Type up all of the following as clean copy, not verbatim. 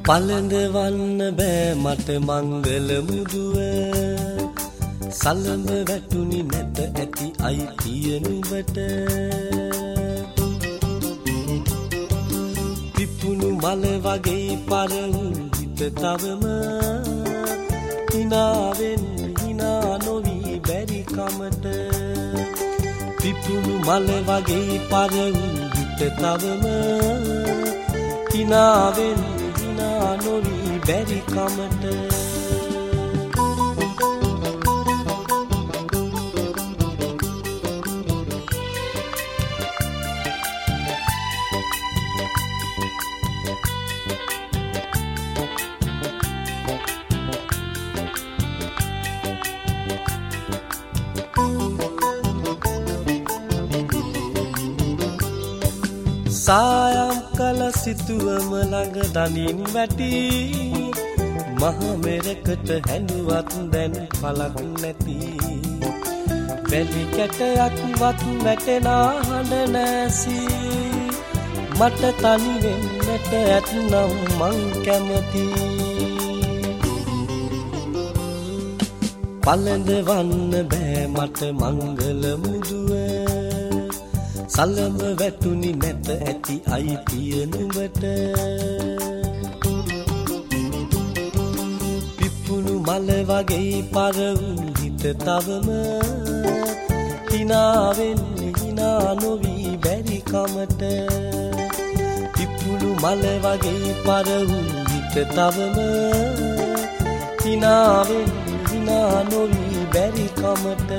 පළඳවන්න බෑ මට මංගල මුදුව සලඹ වැටුනි නැත ඇති අයිතිය නුඹට පිපුණු මල වගේ පරවුන් හිත තවම හිනාවෙන් හිනා නොවි බැරි කමට පිපුණු මල වගේ පරවුන් හිත තවම හිනාවෙන් හිනා නොවි බැරි කමට සායම් කල සිතුවම ළඟ දනින් වැටි මහ මෙරකට හැඬුවත් දැන් පලක් නැති වැලි කැටයක් වත් වැටෙනා හඬ නැසි මට තනි වෙන්නට ඇත්නම් මං කැමති පළඳවන්න බෑ මට මංගල මුදුව සලඹ වැටුනි නැත ඇති අයිතිය නුඹට පිපුණු මල වගේ පරවුන් හිත තවම හිනාවෙන් හිනා නොවි බැරි කමට පිපුණු මල වගේ පරවුන් හිත තවම හිනාවෙන් හිනා නොවි බැරි කමට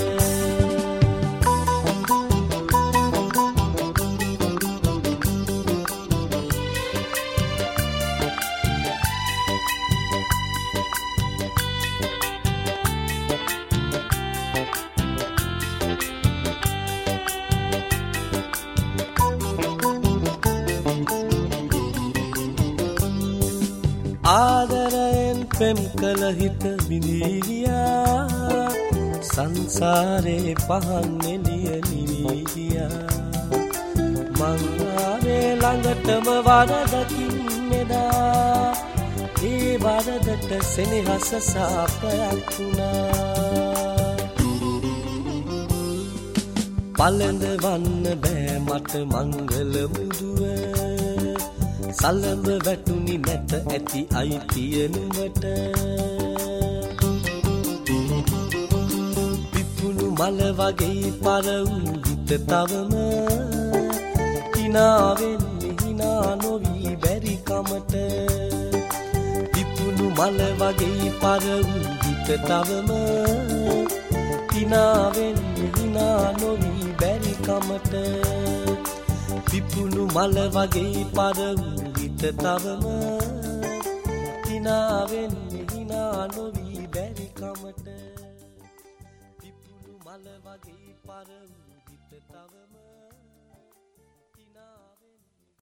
ආදරයෙන් පෙම් කළ හිත විඳියා සංසාරේ පහන් එළිය නිවියා මං ආවේ ළඟටම වරදකින් මෙදා ඒ වරදට සෙනෙහස සාපයක් වුණා පළඳවන්න බෑ මට මංගල මුදුව සලඹ වැටුනි නැත ඇති අයිතිය නුඹට පිපුණු මල වගේ පරවුන් හිත තවම හිනාවෙන් හිනා නොවි බැරි කමට පිපුණු මල වගේ පරවුන් හිත තවම හිනාවෙන් හිනා නොවි බැරි කමට පිපුණු මල වගේ පරවුන් හිත තවම හිනාවෙන් හිනා නොවි බැරි කමට පිපුණු මල වගේ පරවුන් හිත තවම